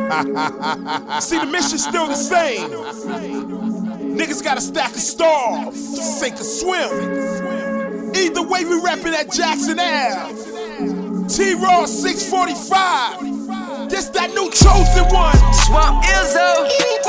See, the mission's still the same. Niggas gotta stack a starve, sink or swim. Either way, we rapping at Jackson Ave. T-Raw 645. This that new chosen one. Swamp Izzo.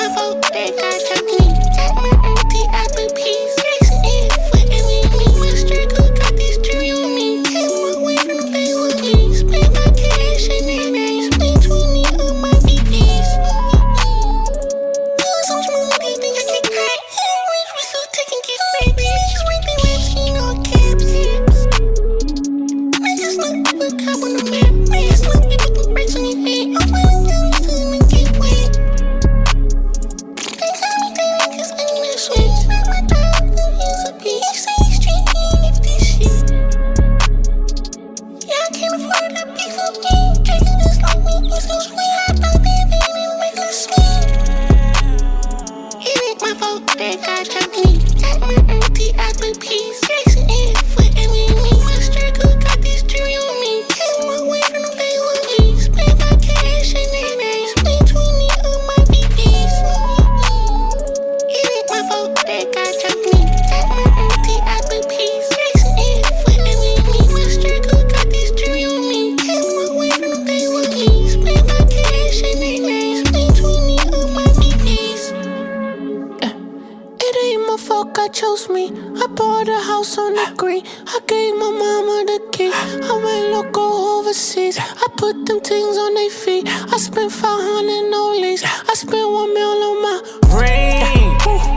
I chose me. I bought a house on the green. I gave my mama the key. I went local overseas. I put them things on their feet. I spent 500 no lease. I spent 1 mil on my ring.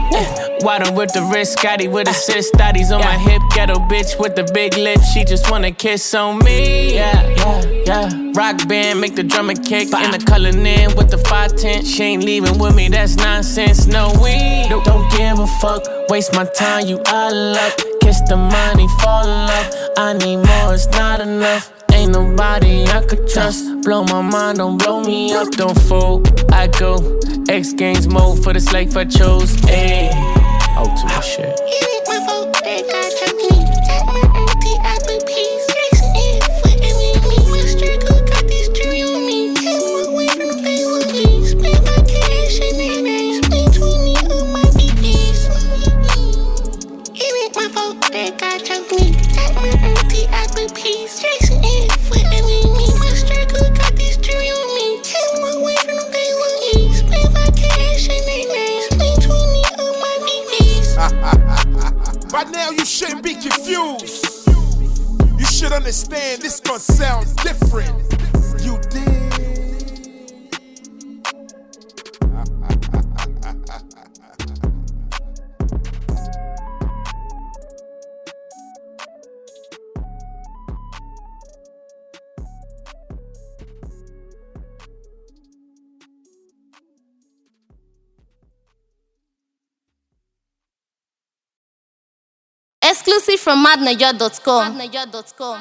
Water with the wrist, Scotty with assist. Thotties on my hip, ghetto bitch with the big lips. She just wanna kiss on me. Yeah. Rock band, make the drummer kick. In the coloring in with the 510. She ain't leaving with me, that's nonsense. No, we don't give a fuck. Waste my time, you all up. Kiss the money, fall in love. I need more, it's not enough. Ain't nobody I could trust. Blow my mind, don't blow me up. Don't fold, I go X Games mode for the slave I chose. Ayy, ultimate shit. By now you shouldn't be confused. You should understand this gonna sound different. You did. Exclusive from madnaja.com.